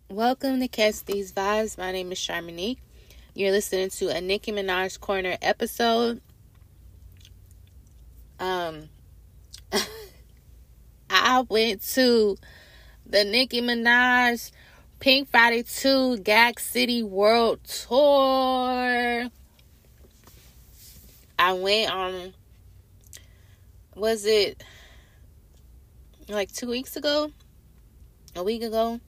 Welcome to Catch These Vibes. My name is Charmonique. You're listening to a Nicki Minaj Corner episode. I went to the Nicki Minaj Pink Friday 2 Gag City World Tour. I went on, was it like 2 weeks ago? A week ago?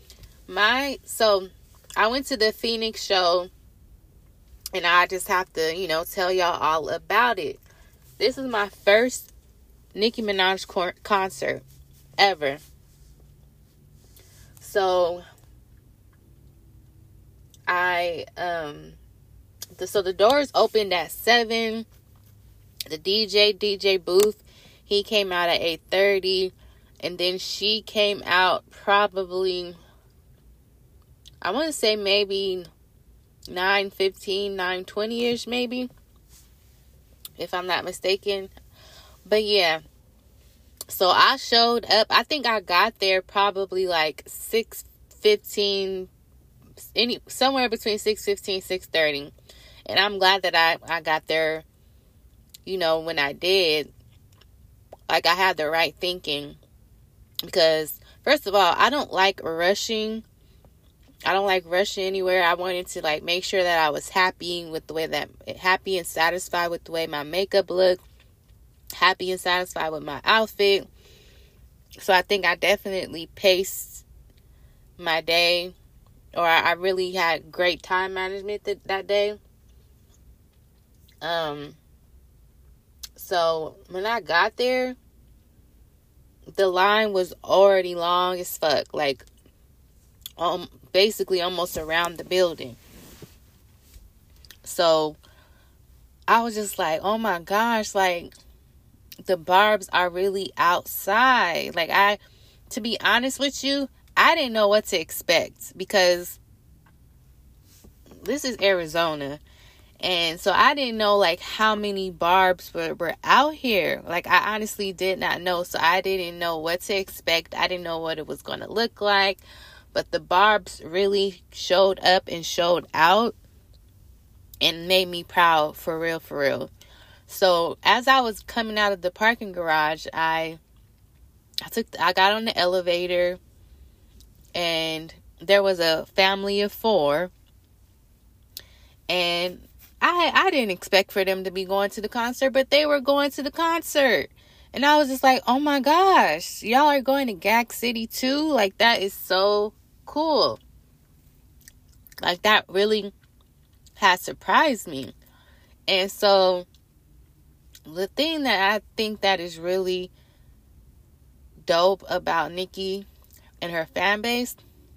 So I went to the Phoenix show, and I just have to, tell y'all all about it. This is my first Nicki Minaj concert ever. So the doors opened at 7. The DJ Booth, he came out at 8:30, and then she came out probably, I want to say maybe 9:15, 9:20-ish maybe, if I'm not mistaken. But yeah, so I showed up. I think I got there probably like 6:15, somewhere between 6:15, 6:30. And I'm glad that I got there, when I did. Like, I had the right thinking. Because, first of all, I don't like rushing. I don't like rushing anywhere. I wanted to make sure that I was happy and satisfied with the way my makeup looked, happy and satisfied with my outfit. So I think I definitely paced my day, or I really had great time management that day. So when I got there, the line was already long as fuck, basically almost around the building. So I was just like, oh my gosh, the Barbs are really outside. To be honest with you, I didn't know what to expect, because this is Arizona. And so I didn't know how many Barbs were out here. I honestly did not know. So I didn't know what to expect. I didn't know what it was going to look like. But the Barbs really showed up and showed out and made me proud, for real, for real. So as I was coming out of the parking garage, I got on the elevator, and there was a family of 4. And I didn't expect for them to be going to the concert, but they were going to the concert. And I was just like, oh my gosh, y'all are going to Gag City too? That is so cool. That really has surprised me. And so the thing that I think that is really dope about Nicki and her fan base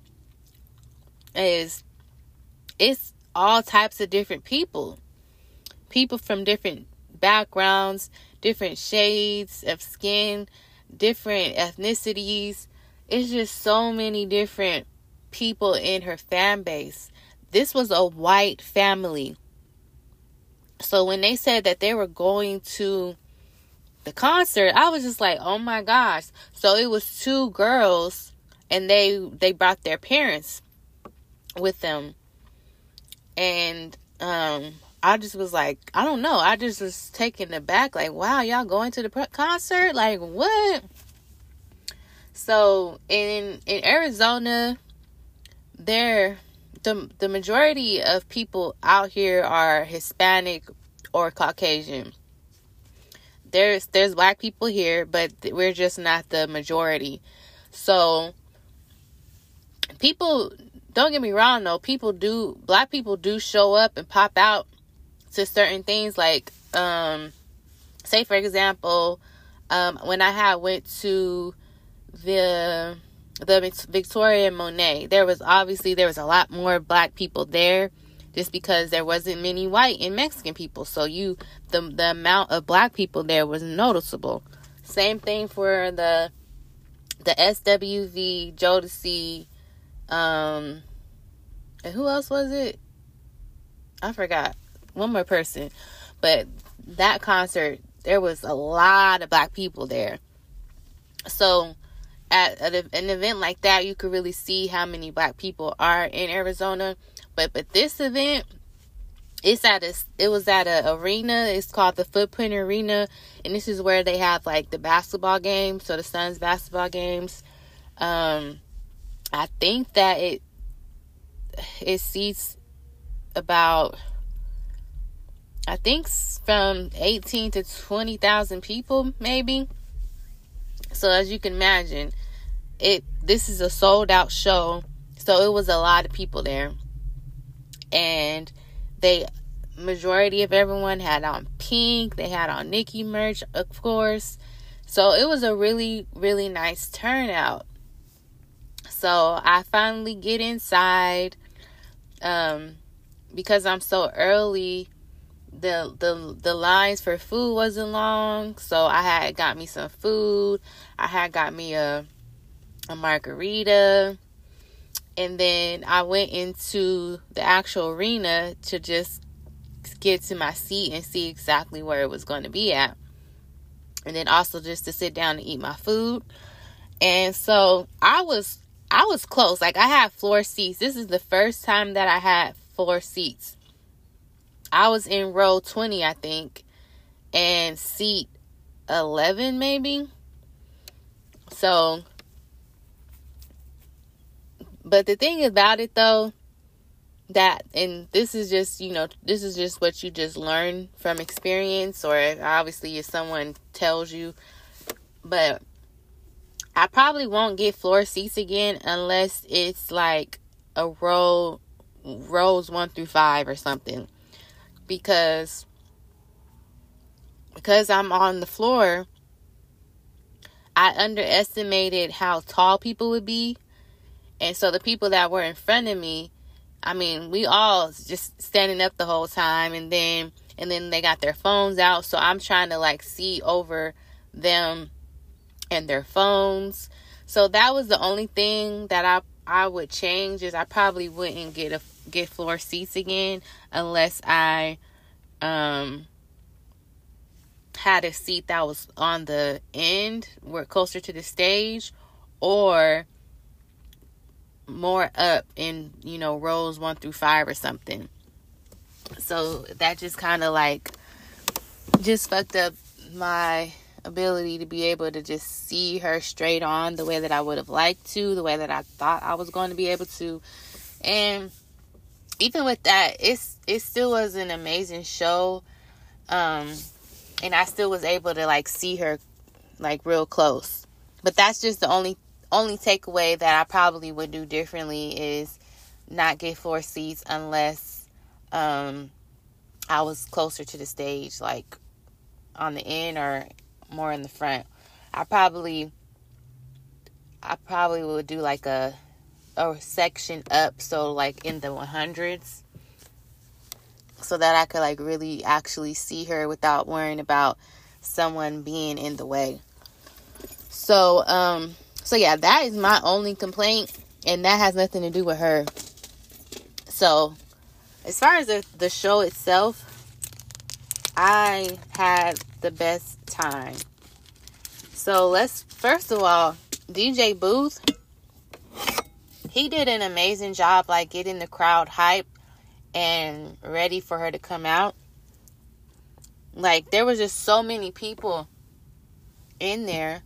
is it's all types of different people from different backgrounds, different shades of skin, different ethnicities. It's just so many different people in her fan base. This was a white family. So when they said that they were going to the concert, I was just like, oh my gosh. So it was 2 girls, and they brought their parents with them. And I just was like, I don't know. I just was taken aback. Wow, y'all going to the concert? What? So in Arizona, the majority of people out here are Hispanic or Caucasian. There's black people here, but we're just not the majority. So people, don't get me wrong though, black people do show up and pop out to certain things. Say for example, when I went to the Victoria Monet, there was a lot more black people there, just because there wasn't many white and Mexican people. So the amount of black people there was noticeable. Same thing for the SWV, Jodeci, and who else was it? I forgot. One more person. But that concert, there was a lot of black people there. So at an event like that, you could really see how many black people are in Arizona. But this event, it was at a arena. It's called the Footprint Arena, and this is where they have like the basketball games, so the Suns basketball games. I think that it seats about, I think, from 18 to 20,000 people, maybe. So as you can imagine, this is a sold out show. So it was a lot of people there. And majority of everyone had on pink. They had on Nicki merch, of course. So it was a really, really nice turnout. So I finally get inside. Because I'm so early, the lines for food wasn't long, so I had got me some food. I had got me a margarita, and then I went into the actual arena to just get to my seat and see exactly where it was going to be at, and then also just to sit down and eat my food. And so I was close. Like, I had floor seats. This is the first time that I had floor seats. I was in row 20, I think, and seat 11 maybe. So, but the thing about it though, and this is just, this is just what you just learn from experience, or obviously if someone tells you, but I probably won't get floor seats again unless it's like a rows 1 through 5 or something. Because I'm on the floor, I underestimated how tall people would be. And so the people that were in front of me, I mean, we all just standing up the whole time, and then they got their phones out. So I'm trying to like see over them and their phones. So that was the only thing that I would change, is I probably wouldn't get floor seats again unless I had a seat that was on the end, where closer to the stage, or more up in, rows 1 through 5 or something. So that just kind of like just fucked up my ability to be able to just see her straight on the way that I would have liked to, the way that I thought I was going to be able to. And even with that, it still was an amazing show. And I still was able to like see her like real close. But that's just the only takeaway that I probably would do differently, is not get floor seats unless I was closer to the stage, like on the end or more in the front. I probably would do like a section up, so like in the 100s, so that I could like really actually see her without worrying about someone being in the way. So yeah, that is my only complaint, and that has nothing to do with her. So as far as the show itself, I had the best time. So first of all, DJ Booth, he did an amazing job like getting the crowd hype and ready for her to come out. Like, there was just so many people in there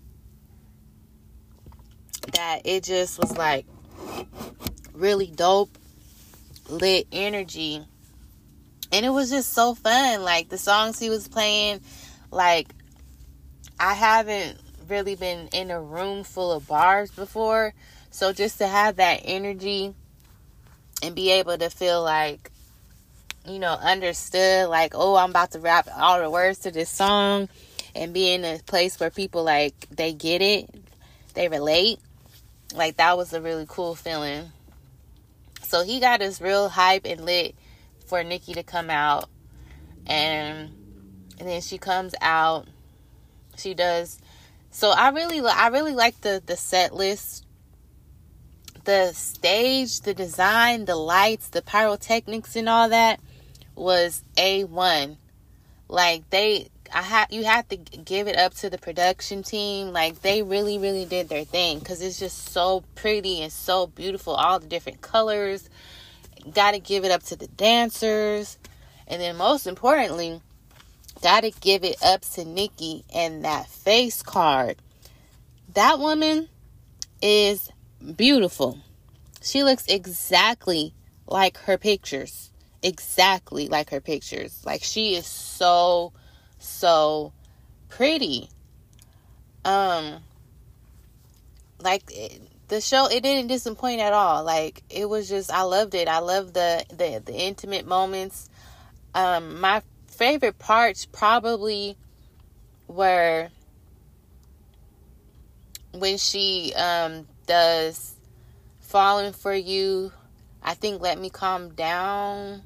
that it just was like really dope, lit energy. And it was just so fun. Like, the songs he was playing, like, I haven't really been in a room full of bars before. So just to have that energy and be able to feel like, understood, like, oh, I'm about to rap all the words to this song, and be in a place where people, like, they get it, they relate. Like, that was a really cool feeling. So he got us real hype and lit for Nicki to come out. And then she comes out. She does. So I really like the set list. The stage, the design, the lights, the pyrotechnics and all that was A1. Like, you have to give it up to the production team. Like, they really, really did their thing, because it's just so pretty and so beautiful. All the different colors. Got to give it up to the dancers. And then most importantly, got to give it up to Nikki and that face card. That woman is beautiful. She looks exactly like her pictures. Exactly like her pictures. Like, she is so pretty. Like, the show, it didn't disappoint at all. Like, it was just, I loved it. I loved the intimate moments. My favorite parts probably were when she does Falling for You, I think Let Me Calm Down,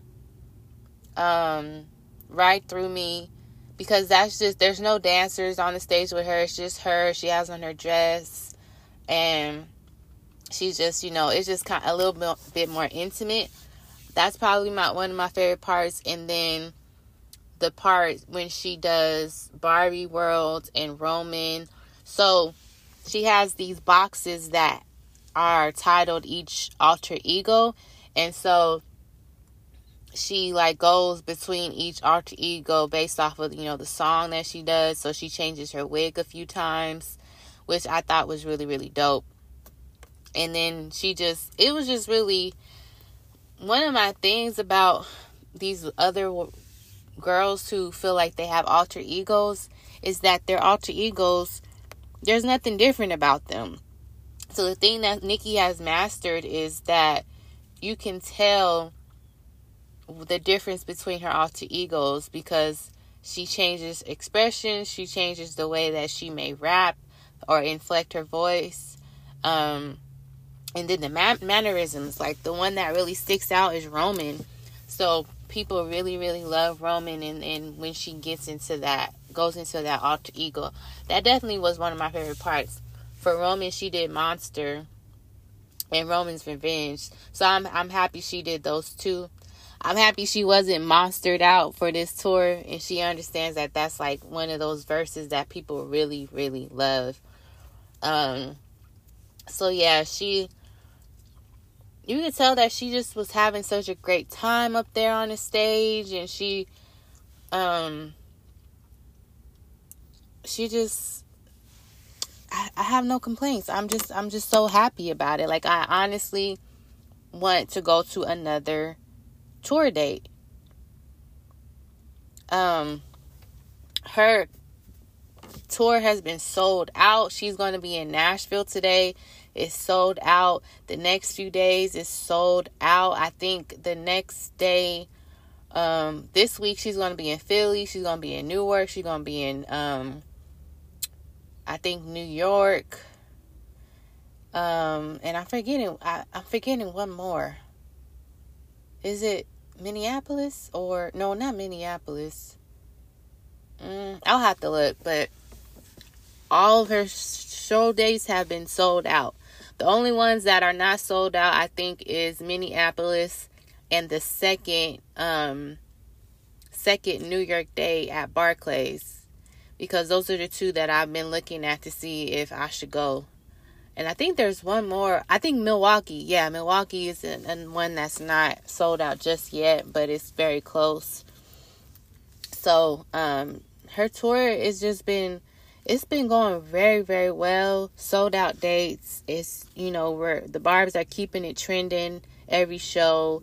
Right Through Me, because that's just, there's no dancers on the stage with her. It's just her. She has on her dress, and she's just, it's just kind of a little bit more intimate. That's probably one of my favorite parts. And then the part when she does Barbie World and Roman. So she has these boxes that are titled each alter ego, and so she like goes between each alter ego based off of the song that she does. So she changes her wig a few times, which I thought was really, really dope. And then it was just really, one of my things about these other girls who feel like they have alter egos is that their alter egos, there's nothing different about them. So the thing that Nikki has mastered is that you can tell the difference between her alter egos, because she changes expressions, she changes the way that she may rap or inflect her voice, and then the mannerisms. Like, the one that really sticks out is Roman. So people really, really love Roman, and when she goes into that alter ego, that definitely was one of my favorite parts. For Roman, she did Monster and Roman's Revenge. So I'm happy she did those two. I'm happy she wasn't monstered out for this tour, and she understands that that's like one of those verses that people really, really love. So yeah, you could tell that she just was having such a great time up there on the stage, and she just, I have no complaints. I'm just so happy about it. Like, I honestly want to go to another tour date. Her tour has been sold out. She's going to be in Nashville today. It's sold out. The next few days is sold out. I think the next day, this week, she's going to be in Philly. She's going to be in Newark. She's going to be in, I think, New York. And I'm forgetting one more. Is it Minneapolis? Or no, not Minneapolis. I'll have to look, but all of her show dates have been sold out. The only ones that are not sold out, I think, is Minneapolis and the second New York day at Barclays, because those are the two that I've been looking at to see if I should go. And I think there's one more. I think Milwaukee. Yeah, Milwaukee is one that's not sold out just yet, but it's very close. So, her tour is it's been going very, very well. Sold out dates. It's, where the Barbs are keeping it trending every show.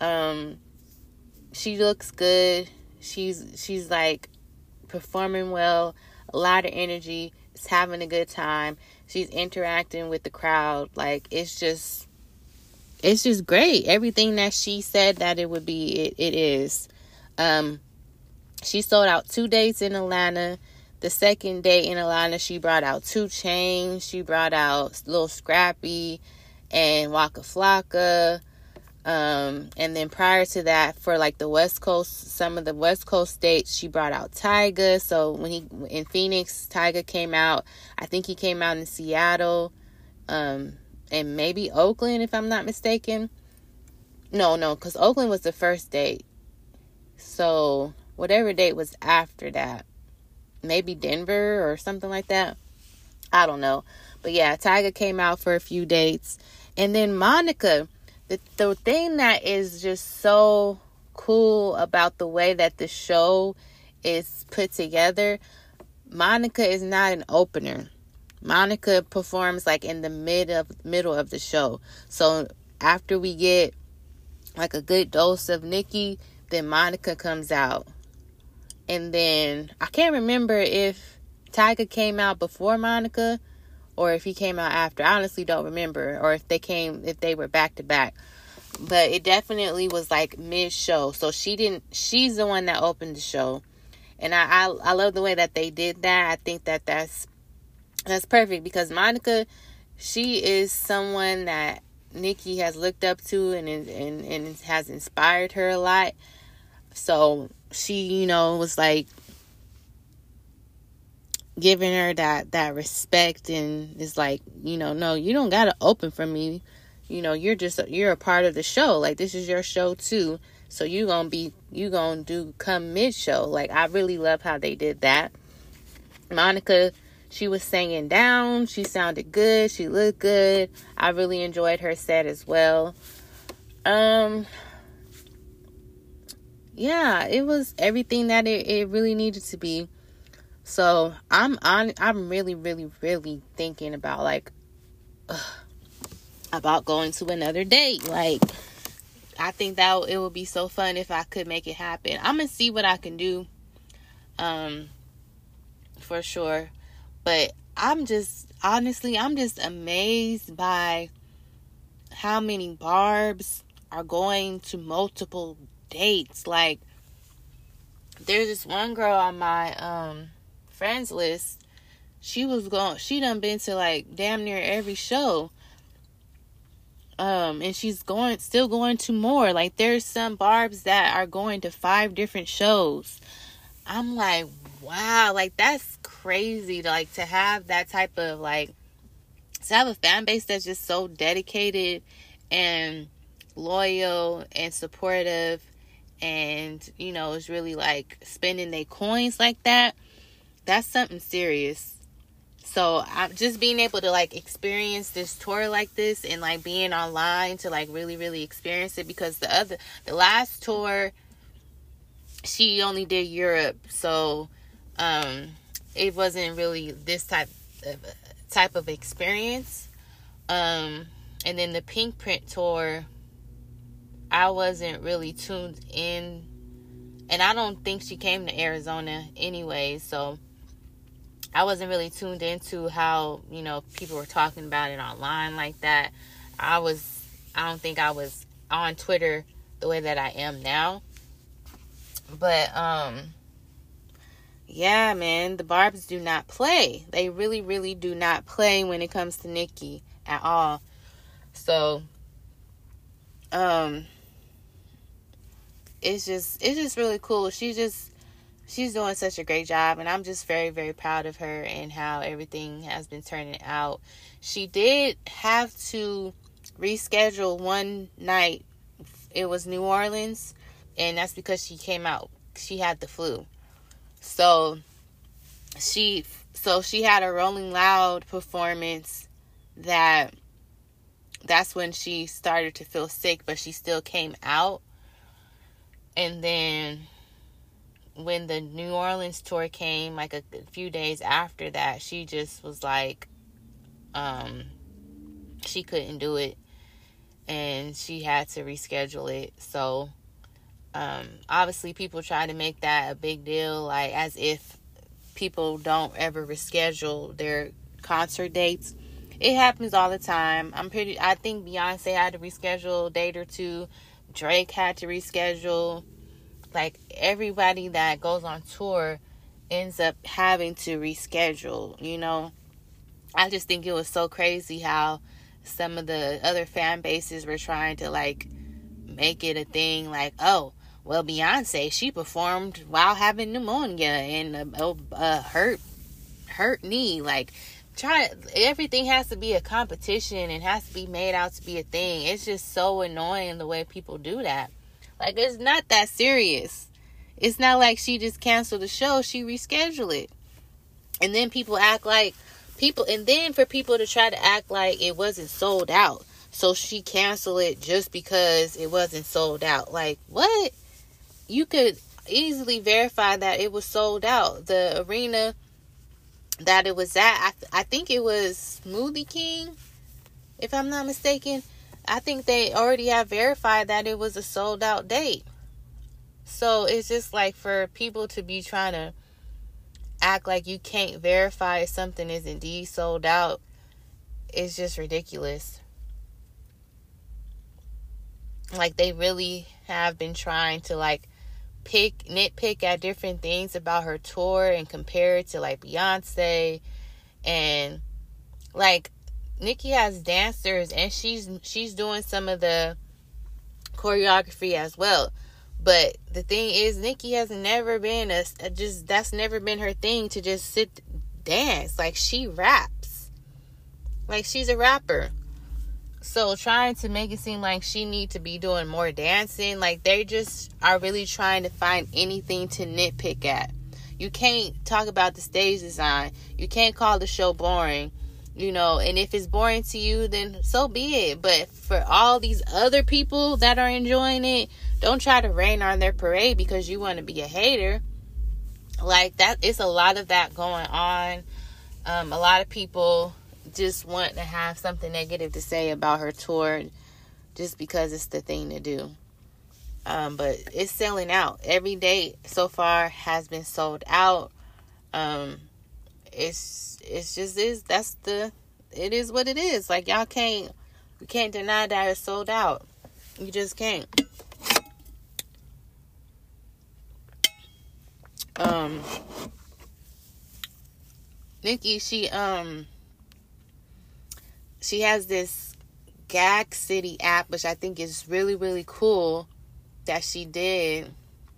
She looks good. She's like performing well. A lot of energy. Is having a good time. She's interacting with the crowd. Like, it's just great. Everything that she said that it would be, it is. She sold out 2 dates in Atlanta. The second day in Atlanta, she brought out 2 Chainz. She brought out Lil Scrappy and Waka Flocka. And then prior to that, for like the West Coast, some of the West Coast states, she brought out Tyga. So when in Phoenix, Tyga came out. I think he came out in Seattle, and maybe Oakland, if I'm not mistaken. No, because Oakland was the first date. So whatever date was after that, maybe Denver or something like that. I don't know. But yeah, Tyga came out for a few dates. And then Monica, the thing that is just so cool about the way that the show is put together, Monica is not an opener. Monica performs like in the middle of the show. So after we get like a good dose of Nicki, then Monica comes out. And then I can't remember if Tyga came out before Monica or if he came out after. I honestly don't remember, or if they were back to back. But it definitely was like mid-show. So she's the one that opened the show. And I love the way that they did that. I think that's perfect, because Monica, she is someone that Nicki has looked up to and has inspired her a lot. So she, was like giving her that respect, and is like, no, you don't gotta open for me. You're a part of the show. Like, this is your show too. So you gonna do come mid show. Like, I really love how they did that. Monica, she was singing down. She sounded good. She looked good. I really enjoyed her set as well. Yeah, it was everything that it really needed to be. So I'm really, really, really thinking about about going to another date. Like, I think that it would be so fun if I could make it happen. I'm gonna see what I can do, for sure. But I'm just amazed by how many Barbs are going to multiple dates. Like, there's this one girl on my friends list. She done been to like damn near every show. And she's still going to more. Like, there's some Barbs that are going to 5 different shows. I'm like, wow, like, that's crazy to have that type of to have a fan base that's just so dedicated and loyal and supportive, and is really spending their coins like that. That's something serious. So I'm just being able to experience this tour like this, and being online to really, really experience it, because the last tour, she only did Europe. So it wasn't really this type of experience. And then the Pink Print tour, I wasn't really tuned in, and I don't think she came to Arizona anyway, so I wasn't really tuned into how, people were talking about it online like that. I don't think I was on Twitter the way that I am now. But, yeah, man, the Barbs do not play. They really, really do not play when it comes to Nicki at all. So, it's just really cool. She's doing such a great job, and I'm just very, very proud of her and how everything has been turning out. She did have to reschedule one night. It was New Orleans, and that's because she had the flu. So she had a Rolling Loud performance that's when she started to feel sick, but she still came out. And then when the New Orleans tour came, a few days after that, she just was she couldn't do it, and she had to reschedule it. So, obviously people try to make that a big deal, as if people don't ever reschedule their concert dates. It happens all the time. I think Beyonce had to reschedule a date or two. Drake had to reschedule. Everybody that goes on tour ends up having to reschedule, I just think it was so crazy how some of the other fan bases were trying to make it a thing, oh, well, Beyonce, she performed while having pneumonia and a hurt knee. Everything has to be a competition and has to be made out to be a thing. It's just so annoying the way people do that. It's not that serious. It's not like she just canceled the show. She rescheduled it. And then people act like and then for people to try to act like it wasn't sold out, so she canceled it just because it wasn't sold out. Like, what? You could easily verify that it was sold out. The arena that it was at, I think it was Smoothie King, if I'm not mistaken. I think they already have verified that it was a sold out date. So it's just like, for people to be trying to act like you can't verify if something is indeed sold out, it's just ridiculous. Like, they really have been trying to like nitpick at different things about her tour and compare it to like Beyonce. And like, Nicki has dancers and she's doing some of the choreography as well. But the thing is, Nicki has never been that's never been her thing, to just sit dance. Like, she raps. Like, she's a rapper. So trying to make it seem like she need to be doing more dancing, like, they just are really trying to find anything to nitpick at. You can't talk about the stage design. You can't call the show boring. And if it's boring to you, then so be it. But for all these other people that are enjoying it, don't try to rain on their parade because you want to be a hater. Like, that, it's a lot of that going on. A lot of people just want to have something negative to say about her tour just because it's the thing to do. But it's selling out. Every day so far has been sold out. It is what it is. Like, you can't deny that it's sold out. You just can't. Nicki, she has this Gag City app, which I think is really, really cool that she did.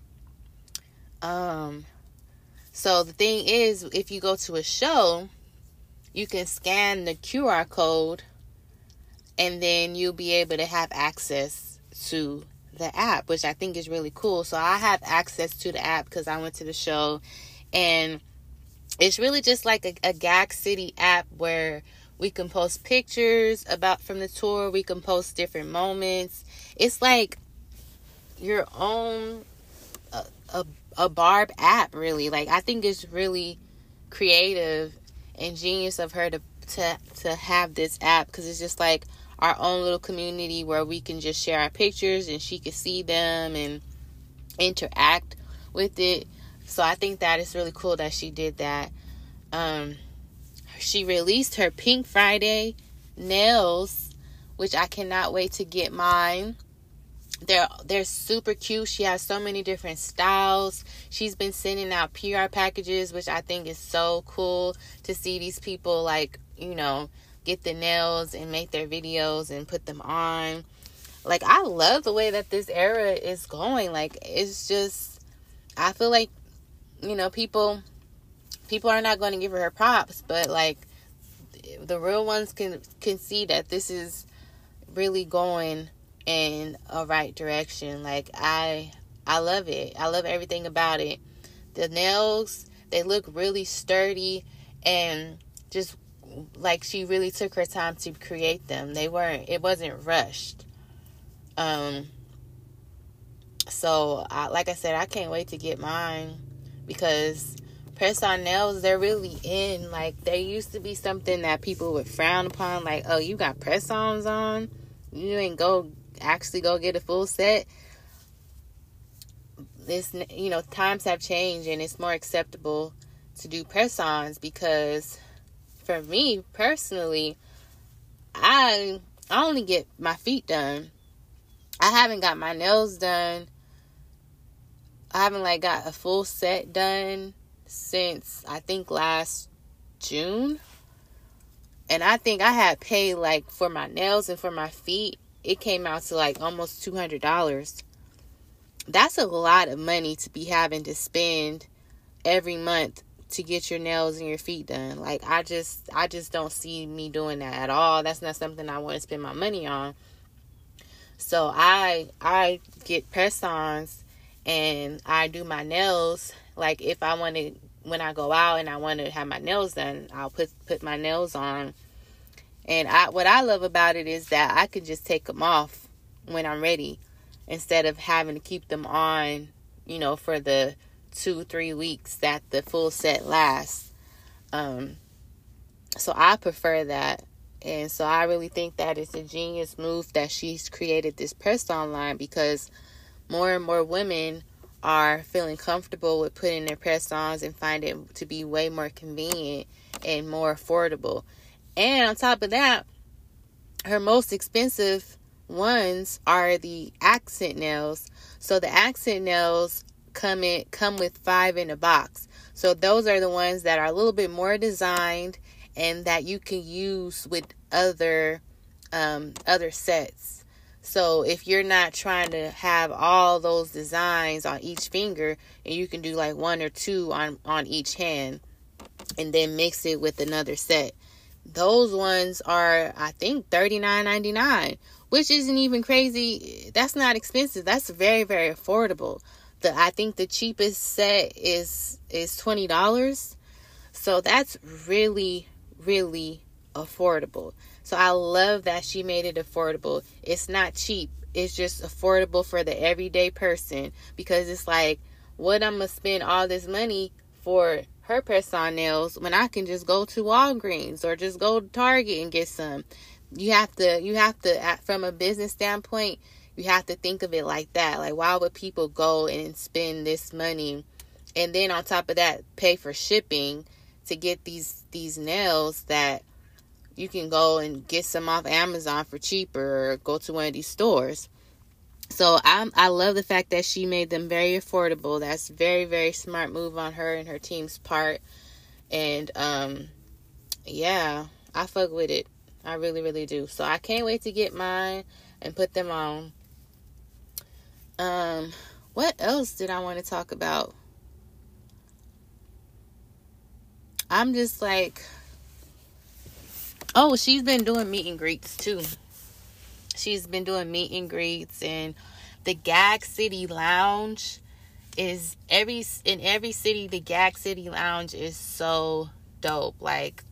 So the thing is, if you go to a show, you can scan the QR code and then you'll be able to have access to the app, which I think is really cool. So I have access to the app because I went to the show, and it's really just like a Gag City app where we can post pictures from the tour. We can post different moments. It's like your own a Barb app, really. Like, I think it's really creative and genius of her to have this app, because it's just like our own little community where we can just share our pictures and she can see them and interact with it. So I think that is really cool that she did that. She released her Pink Friday nails, which I cannot wait to get mine. They're super cute. She has so many different styles. She's been sending out PR packages, which I think is so cool to see these people, like, get the nails and make their videos and put them on. Like, I love the way that this era is going. Like, it's just, I feel like, people are not going to give her props, but like, the real ones can see that this is really going in a right direction. Like, I love it. I love everything about it. The nails, they look really sturdy, and just like she really took her time to create them. It wasn't rushed. So like I said, I can't wait to get mine, because press-on nails, they're really in. Like, they used to be something that people would frown upon. Like, oh, you got press-ons on? You ain't go get a full set. This, times have changed, and it's more acceptable to do press-ons, because for me personally, I only get my feet done. I haven't got my nails done. I haven't got a full set done since I think last June. And I think I had paid for my nails and for my feet, it came out to almost $200. That's a lot of money to be having to spend every month to get your nails and your feet done. I just don't see me doing that at all. That's not something I want to spend my money on. So I get press-ons and I do my nails. If I want to when I go out and I want to have my nails done, I'll put my nails on. And what I love about it is that I can just take them off when I'm ready, instead of having to keep them on, for the 2-3 weeks that the full set lasts. So I prefer that. And so I really think that it's a genius move that she's created this press-on line, because more and more women are feeling comfortable with putting their press-ons and find it to be way more convenient and more affordable. And on top of that, her most expensive ones are the accent nails. So the accent nails come with 5 in a box. So those are the ones that are a little bit more designed and that you can use with other sets. So if you're not trying to have all those designs on each finger, and you can do like 1 or 2 on each hand and then mix it with another set. Those ones are, I think, $39.99, which isn't even crazy. That's not expensive. That's very, very affordable. I think the cheapest set is $20. So that's really, really affordable. So I love that she made it affordable. It's not cheap. It's just affordable for the everyday person, because it's like, what I'm going to spend all this money for her press-on nails when I can just go to Walgreens or just go to Target and get some. You have to, from a business standpoint, you have to think of it like that. Like, why would people go and spend this money and then on top of that pay for shipping to get these nails that you can go and get some off Amazon for cheaper, or go to one of these stores? So I love the fact that she made them very affordable. That's very, very smart move on her and her team's part. And yeah, I fuck with it. I really, really do. So I can't wait to get mine and put them on. What else did I want to talk about? I'm just like, oh, she's been doing meet and greets too. She's been doing meet and greets, and the Gag City Lounge is in every city. The Gag City Lounge is so dope. Like,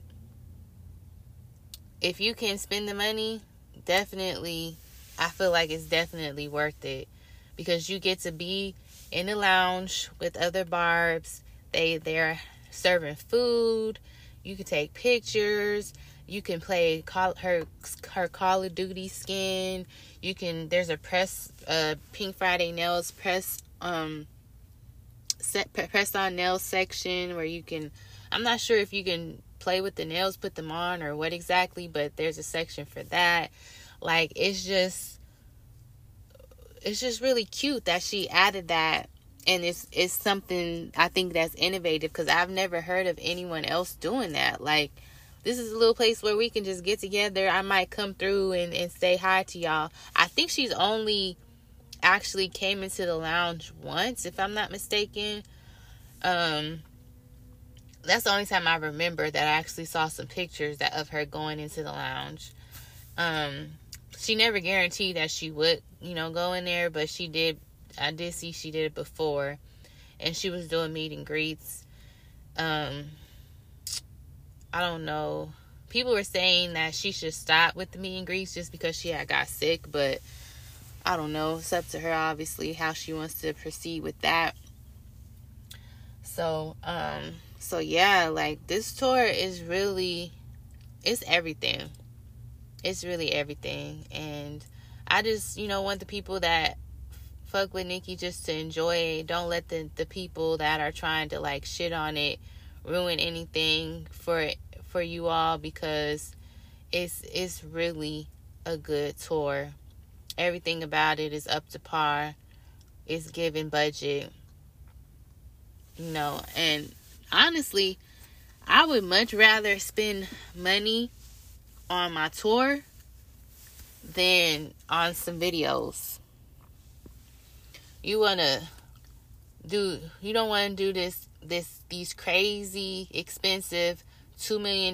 if you can spend the money, definitely, I feel like it's definitely worth it, because you get to be in the lounge with other barbs. They're serving food. You can take pictures. You can play her Call of Duty skin. There's a Pink Friday Nails press on nails section where you can, I'm not sure if you can play with the nails, put them on, or what exactly, but there's a section for that. Like, it's just really cute that she added that. And it's something I think that's innovative, because I've never heard of anyone else doing that. Like, this is a little place where we can just get together. I might come through and say hi to y'all. I think she's only actually came into the lounge once, if I'm not mistaken. That's the only time I remember that I actually saw some pictures of her going into the lounge. She never guaranteed that she would, go in there, but she did. I did see she did it before, and she was doing meet and greets. I don't know. People were saying that she should stop with the meet and greets just because she had got sick, but I don't know. It's up to her, obviously, how she wants to proceed with that. So yeah, like, this tour is really, it's everything. It's really everything. And I just, want the people that fuck with Nicki just to enjoy it. Don't let the people that are trying to, like, shit on it ruin anything for you all, because it's really a good tour. Everything about it is up to par. It's given budget. And honestly, I would much rather spend money on my tour than on some videos. You don't want to do these crazy expensive $2 million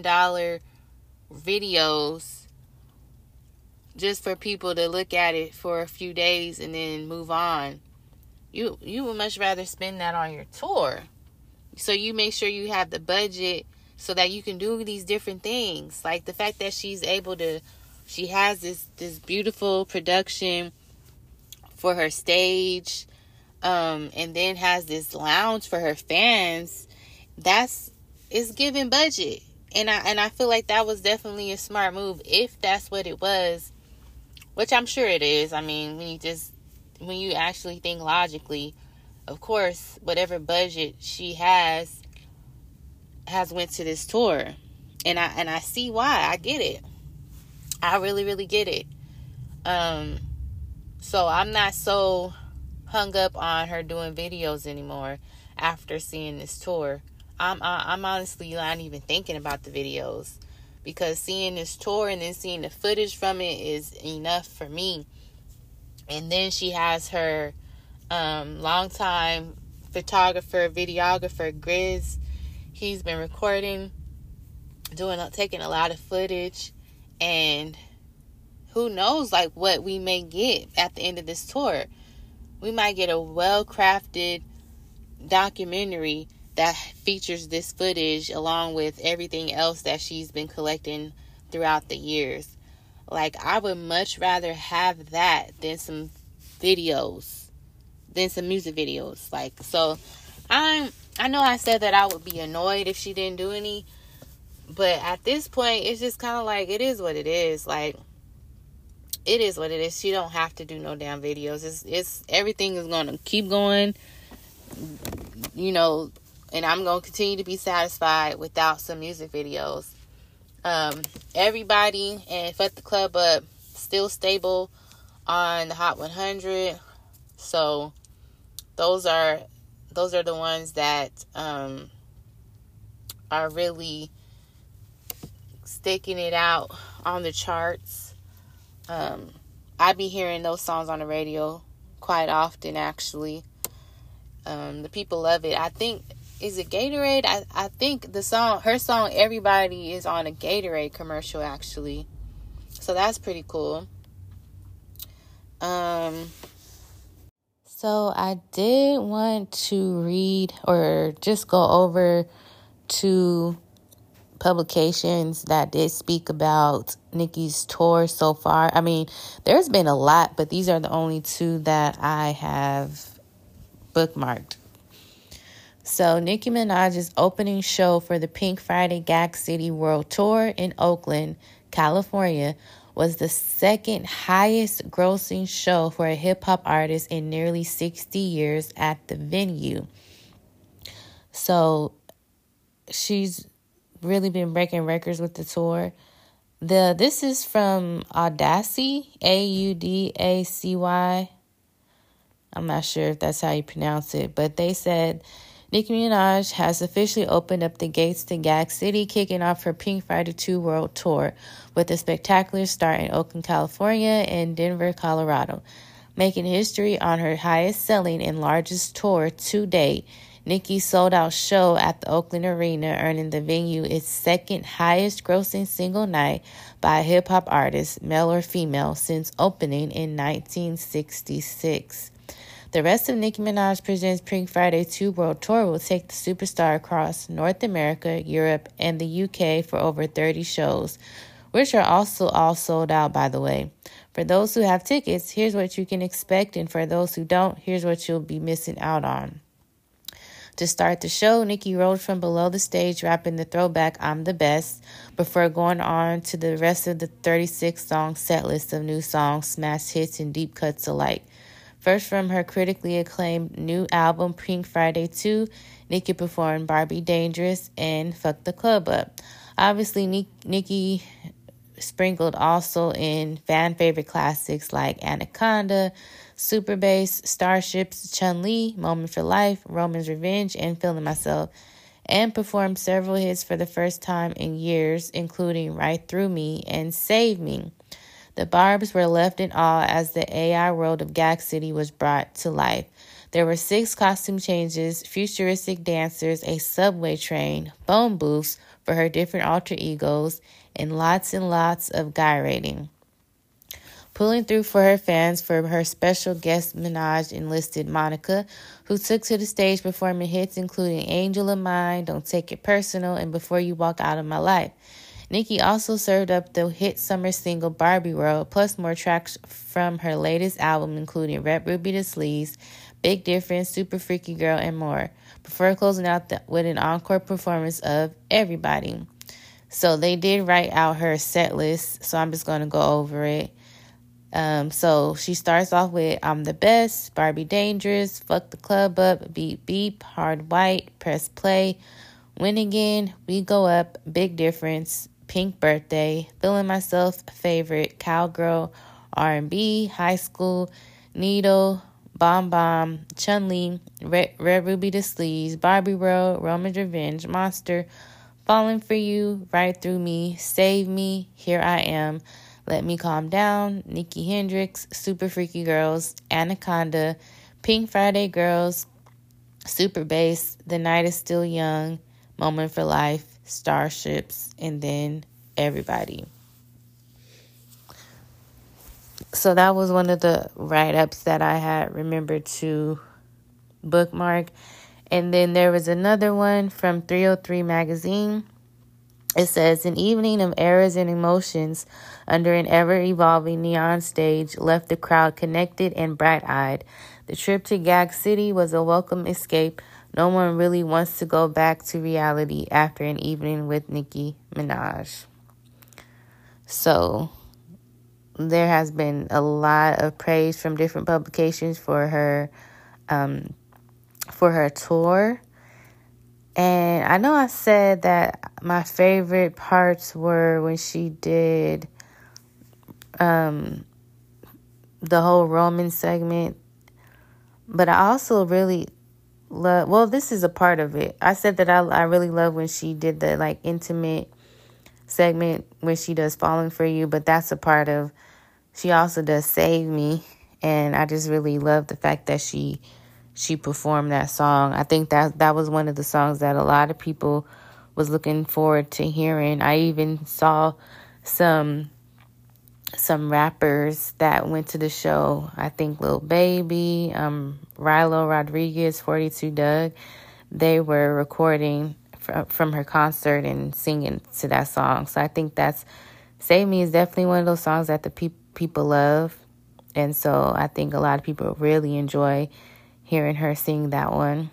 videos just for people to look at it for a few days and then move on. You would much rather spend that on your tour. So you make sure you have the budget so that you can do these different things. Like the fact that she has this beautiful production for her stage, and then has this lounge for her fans. It's giving budget. And I feel like that was definitely a smart move, if that's what it was, which I'm sure it is. I mean, when you actually think logically, of course, whatever budget she has went to this tour. And I see why. I get it. I really, really get it. So I'm not so hung up on her doing videos anymore after seeing this tour. I'm honestly not even thinking about the videos, because seeing this tour and then seeing the footage from it is enough for me. And then she has her longtime photographer, videographer, Grizz. He's been recording, taking a lot of footage, and who knows, like, what we may get at the end of this tour. We might get a well-crafted documentary that features this footage along with everything else that she's been collecting throughout the years. Like, I would much rather have that than some videos, than some music videos. Like, so I know I said that I would be annoyed if she didn't do any, but at this point, it's just kind of like, it is what it is. Like, it is what it is. She don't have to do no damn videos. It's everything is going to keep going, and I'm going to continue to be satisfied without some music videos. Everybody and Fuck the Club Up still stable on the Hot 100. So those are the ones that are really sticking it out on the charts. I be hearing those songs on the radio quite often, actually. The people love it. I think, is it Gatorade? I think her song Everybody is on a Gatorade commercial, actually. So that's pretty cool. So I did want to read or just go over to publications that did speak about Nicki's tour so far. I mean, there's been a lot, but these are the only two that I have bookmarked. So Nicki Minaj's opening show for the Pink Friday Gag City World Tour in Oakland, California, was the second highest grossing show for a hip-hop artist in nearly 60 years at the venue. So she's really been breaking records with the tour. This is from Audacy, Audacy. I'm not sure if that's how you pronounce it, but they said Nicki Minaj has officially opened up the gates to Gag City, kicking off her Pink Friday 2 World Tour with a spectacular start in Oakland, California and Denver, Colorado. Making history on her highest selling and largest tour to date, Nicki's sold-out show at the Oakland Arena, earning the venue its second highest grossing single night by a hip-hop artist, male or female, since opening in 1966. The rest of Nicki Minaj Presents Pink Friday 2 World Tour will take the superstar across North America, Europe, and the UK for over 30 shows, which are also all sold out, by the way. For those who have tickets, here's what you can expect, and for those who don't, here's what you'll be missing out on. To start the show, Nicki rode from below the stage rapping the throwback I'm the Best before going on to the rest of the 36-song set list of new songs, smash hits, and deep cuts alike. First, from her critically acclaimed new album Pink Friday 2, Nicki performed Barbie Dangerous and Fuck the Club Up. Obviously, Nicki sprinkled also in fan favorite classics like Anaconda, Super Bass, Starships, Chun-Li, Moment for Life, Roman's Revenge, and Feeling Myself, and performed several hits for the first time in years, including Right Through Me and Save Me. The Barbs were left in awe as the AI world of Gag City was brought to life. There were 6 costume changes, futuristic dancers, a subway train, phone booths for her different alter egos, and lots of gyrating. Pulling through for her fans, for her special guest Minaj enlisted Monica, who took to the stage performing hits including Angel of Mine, Don't Take It Personal, and Before You Walk Out of My Life. Nicki also served up the hit summer single Barbie World, plus more tracks from her latest album, including Rep Ruby the Sleaze, Big Difference, Super Freaky Girl, and more, before closing out with an encore performance of Everybody. So they did write out her set list, so I'm just going to go over it. So she starts off with I'm the Best, Barbie Dangerous, Fuck the Club Up, Beep Beep, Hard White, Press Play, Win Again, We Go Up, Big Difference, Pink Birthday, Feeling Myself, Favorite, Cowgirl, R&B, High School, Needle, Bomb Bomb, Chun-Li, Red Ruby the Sleaze, Barbie World, Roman's Revenge, Monster, Falling for You, Right Through Me, Save Me, Here I Am, Let Me Calm Down, Nikki Hendrix, Super Freaky Girls, Anaconda, Pink Friday Girls, Super Bass, The Night Is Still Young, Moment for Life, Starships, and then Everybody. So that was one of the write-ups that I had remembered to bookmark. And then there was another one from 303 Magazine. It says, an evening of eras and emotions under an ever-evolving neon stage left the crowd connected and bright-eyed. The trip to Gag City was a welcome escape. No one really wants to go back to reality after an evening with Nicki Minaj. So there has been a lot of praise from different publications for her tour. And I know I said that my favorite parts were when she did the whole Roman segment. But I also really love, well, this is a part of it. I said that I really love when she did the like intimate segment when she does Falling for You. But that's a part of, she also does Save Me. And I just really love the fact that she performed that song. I think that was one of the songs that a lot of people was looking forward to hearing. I even saw some rappers that went to the show. I think Lil Baby, Rilo Rodriguez, 42 Doug. They were recording from her concert and singing to that song. So I think Save Me is definitely one of those songs that the people love. And so I think a lot of people really enjoy hearing her sing that one.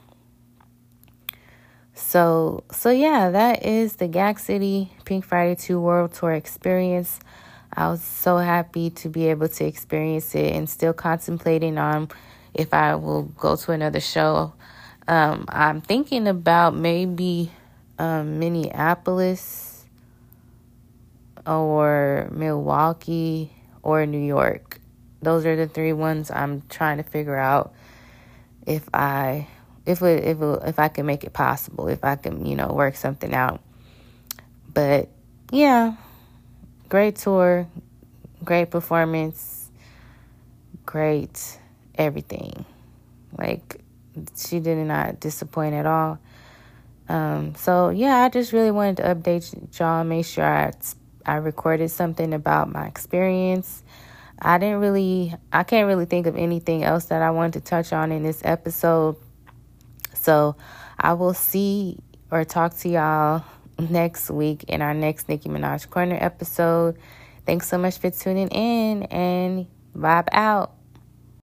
So yeah, that is the Gag City Pink Friday 2 World Tour experience. I was so happy to be able to experience it and still contemplating on if I will go to another show. I'm thinking about maybe Minneapolis or Milwaukee or New York. Those are the three ones I'm trying to figure out if I can make it possible, if I can, work something out. But yeah, great tour, great performance, great everything. Like, she did not disappoint at all. So yeah, I just really wanted to update y'all, make sure I recorded something about my experience. I can't really think of anything else that I wanted to touch on in this episode. So I will see or talk to y'all next week in our next Nicki Minaj Corner episode. Thanks so much for tuning in, and vibe out.